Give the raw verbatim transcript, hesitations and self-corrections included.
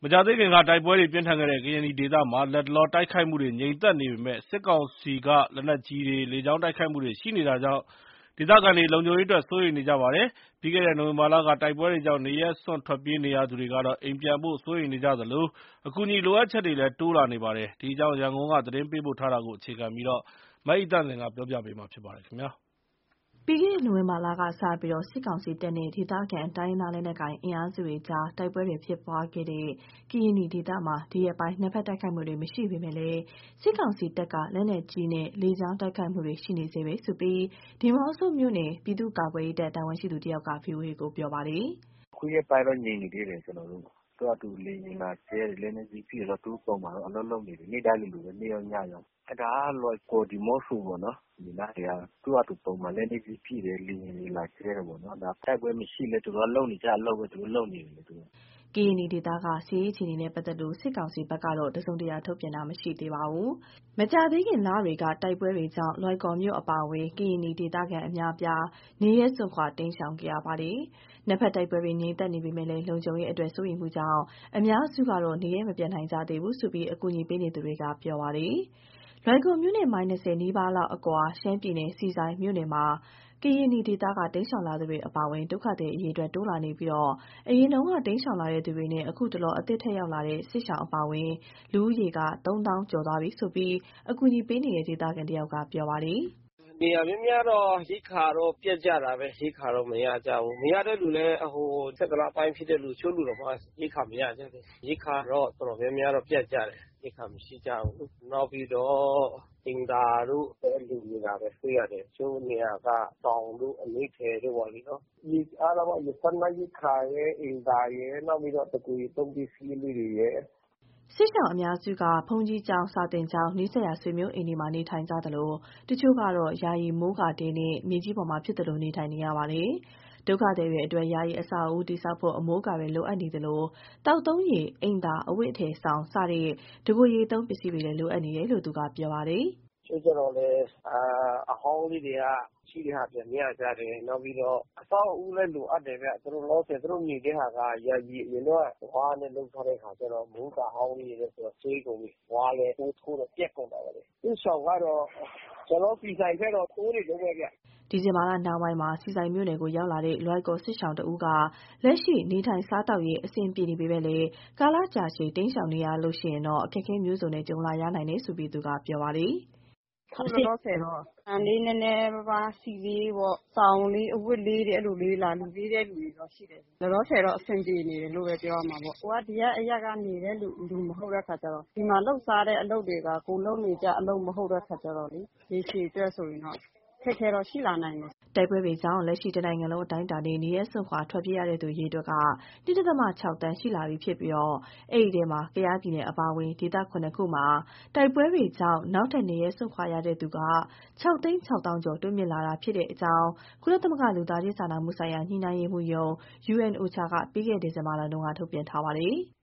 မကြာသေးခင်ကတိုက်ပွဲတွေပြင်းထန်ခဲ့တဲ့ကရင်နီဒေသမှာလတ်တလောတိုက်ခိုက်မှုတွေငြိမ်သက်နေပေမဲ့စစ်ကောင်စီကလက်နက်ကြီးတွေလေကြောင်းတိုက်ခိုက်မှုတွေရှိနေတာကြောင့်ဒေသခံတွေလုံခြုံရေးအတွက်စိုးရိမ်နေကြပါတယ်။ပြီးခဲ့တဲ့နိုဝင်ဘာလကတိုက်ပွဲတွေကြောင့်နေရပ်စွန့်ထွက်ပြေးနေရသူတွေကတော့အိမ်ပြန်ဖို့စိုးရိမ်နေကြသလိုအကူအညီလိုအပ်ချက်တွေလည်းတိုးလာနေပါတယ်။ဒီအကြောင်းရန်ကုန်ကသတင်းပေးပို့ထားတာကိုအခြေခံပြီးမအိသန့်စင်ကပြောပြပေးမှာဖြစ်ပါတယ်ခင်ဗျာ။ပြီးခဲ့တဲ့နိုဝင်ဘာလကစပြီးစစ်ကောင်စီတပ်နဲ့ဒေသခံတိုင်းရင်းသားလက်နက်ကိုင်အင်အားစုတွေကြားတိုက်ပွဲတွေဖြစ်ပွားခဲ့တဲ့ကရင်နီဒေသမှာဒီရက်ပိုင်းနှစ်ဖက်တိုက်ခိုက်မှုတွေမရှိပေမဲ့လည်းစစ်ကောင်စီတပ်ကလက်နက်ကြီးနဲ့လေကြောင်းတိုက်ခိုက်မှုတွေရှိနေစေပဲဆိုပြီးဒီမော့ဆိုမြို့နယ်ပြည်သူ့ကာကွယ်ရေးတပ်တာဝန်ရှိသူတယောက်က ဗွီအိုအေကိုပြောပါတယ်။ခုရက်ပိုင်းတော့ငြိမ်နေသေးတယ်ကျွန်တော်တို့သူကသူလေရင်လာကျဲတယ်လက်နက်ကြီးပြီးတော့သူ့ပုံမှာတော့အလုံးလုံးနေတယ်နေ့တိုင်းလိုလိုပဲနေ့ရောညရောအဲဒါကလွိုက်ကိုဒီမော့ဆိုပေါ့နော်ဒီနားတွေကသူ့အတူပုံမှာလက်နက်ကြီးပြီးတယ်လေရင်လာကျဲတယ်ပေါ့နော်ဒါတိုက်ပွဲမရှိလဲသူတို့လုံနေကြလုံပဲသူတို့လုံနေတယ်သူကရင်နီဒေသကစီးရေးချီနေနဲ့ပတ်သက်လို့စစ်ကောင်စီဘက်ကတော့တစုံတရာထုတ်ပြန်တာမရှိသေးပါဘူး။မကြာသေးခင်လတွေကတိုက်ပွဲတွေကြောင့်လွိုင်ကော်မြို့အပါအဝင်ကရင်နီဒေသခံအများပြားနေရဲစွန့်ခွာတိမ်းရှောင်ကြရပါတယ်။နှစ်ဖက်တိုက်ပွဲတွေငြိမ်သက်နေပေမဲ့လည်းလုံခြုံရေးအတွက်စိုးရိမ်မှုကြောင့်အများစုကတော့နေရဲမပြန်နိုင်ကြသေးဘူးဆိုပြီးအကူအညီပေးနေသူတွေကပြောပါတယ်။လွိုင်ကော်မြို့နဲ့မိုင်၂၀နီးပါးလောက်အကွာရှမ်းပြည်နယ်စီဆိုင်မြို့နယ်မှာကရင်နီဒေသကတိမ်းရှောင်လာသူတွေအပါအဝင်ဒုက္ခသည်အရေးအတွက်တိုးလာနေပြီးအရင်တုန်းကတိမ်းရှောင်လာတဲ့သူတွေနဲ့အခုတလောအသစ်ထက်ရောက်လာတဲ့စစ်ရှောင်အပါအဝင်လူဦးရေကသုံးသောင်းကျော်သွားပြီဆိုပြီးအကူအညီပေးနေတဲ့ဒေသခံတယောက်ကပြောပါတယ်။နေရာများများတော့ရိခါတော့ပြတ်ကြတာပဲရိခါတော့မရကြဘူးမရတဲ့လူလည်းဟိုဆက်တလားပိုင်းဖြစ်တဲ့လူချို့လူတော့မှရိခါမရကြဘူးရိခါတော့တော်တော်များများတော့ပြတ်ကြတယ်ရိခါမရှိကြဘူးနောက်ပြီးတော့တင်တာတို့လူနေတာပဲတွေ့ရတယ်ချို့နေရာကတောင်တို့အလေးထဲတို့ပါလိနော်ဒီအားလုံးရစနရိခါရဲ့အင်တာရဲ့နောက်ပြီးတော့တကူသုံးပစ္စည်းလေးတွေရဲ့စစ်ရှောင်အများစုကဘုံကြီးကျောင်းစာတင်ကျောင်းနီးစပ်ရာဆွေမျိုးအိမ်တွေမှာနေထိုင်ကြသလိုတချို့ကတော့ယာယီမိုးကာတင်းနဲ့မြေကြီးပေါ်မှာဖြစ်တယ်လို့နေထိုင်နေရပါတယ်။ဒုက္ခသည်တွေအတွက်ယာယီအဆောက်အဦတည်ဆောက်ဖို့အမိုးကာတွေလိုအပ်နေသလိုတောက်သုံးရေအိမ်သာအဝတ်အထည်ဆောင်စတဲ့တကိုယ်ရေသုံးပစ္စည်းတွေလည်းလိုအပ်နေတယ်လို့သူကပြောပါတယ်။ကျတော့လေအာအဟောင်းလေးတွေကရှိတဲ့ဟာပြန်မြရကြတယ်နောက်ပြီးတော့အဆောက်အဦလည်းလိုအပ်တယ်ဗျသူတို့လို့ဆိုသူတို့နေတဲ့ဟာကယာယီအရင်တော့ဝါးနဲ့လုံထားတဲ့ခါကျတော့မူးကာဟောင်းလေးတွေဆိုတော့ဆွေးကုန်ပြီဝါးလည်းတိုးထိုးတော့ပြက်ကုန်တာပဲလေသူဆောင်ကတော့ကျွန်တော်ပြည်ဆိုင်ဖက်တော့တိုးနေတော့ပဲဗျဒီဇင်ဘာလနောက်ပိုင်းမှာစီဆိုင်မြို့နယ်ကိုရောက်လာတဲ့လွိုက်ကော်စစ်ရှောင်းတဦးကလက်ရှိနေထိုင်စားတောက်ရေးအဆင်ပြေနေပေမဲ့လည်းကာလကြာရှည်တိမ်းရှောင်နေရလို့ရှိရင်တော့အခက်အခဲမျိုးစုံနဲ့ကြုံလာရနိုင်တယ်ဆိုပြီးသူကပြောပါတယ်ခုတော့ဆယ်တော့အန်လေးနည်းနည်းပါးပါးစီလေးပေါ့စောင်းလေးအဝတ်လေးတွေအဲ့လိုလေးလာလူလေးတဲ့လူတွေတော့ရှိတယ်။တော့ဆယ်တော့အဆင်ပြေနေတယ်လို့ပဲပြောရမှာပေါ့။ဟိုကဒီကအရက်ကနေတဲ့လူလူမဟုတ်တဲ့ခါကျတော့ဒီမှာလှုပ်ရှားတဲ့အလုပ်တွေကကိုလုံးနေကြအလုပ်မဟုတ်တဲ့ခါကျတော့လေဒီချီအတွက်ဆိုရင်တော့ခက်ခဲတော့ရှိလာနိုင်တယ်။တိုက်ပွဲတွေကြောင့်လက်ရှိတနိုင်ငံလုံးအတိုင်းအတာနဲ့နေရဲစွန့်ခွာထွက်ပြေးရတဲ့သူရေအတွက်က တစ်ဒသမခြောက်တန်းရှိလာပြီဖြစ်ပြီးအဲ့ဒီထဲမှာကယားပြည်နယ်အပါအဝင်ဒေသခုနှစ်ခုမှာတိုက်ပွဲတွေကြောင့်နောက်ထပ်နေရဲစွန့်ခွာရတဲ့သူကခြောက်သိန်းခြောက်သောင်းကျော်တိုးမြင့်လာတာဖြစ်တဲ့အကြောင်းကုလသမဂ္ဂလူသားချင်းစာနာမှုဆိုင်ရာညှိနှိုင်းရေးမှူးရုံး ယူအန် အိုချာ ကပြီးခဲ့တဲ့ဒီဇင်ဘာလတုန်းကထုတ်ပြန်ထားပါတယ်။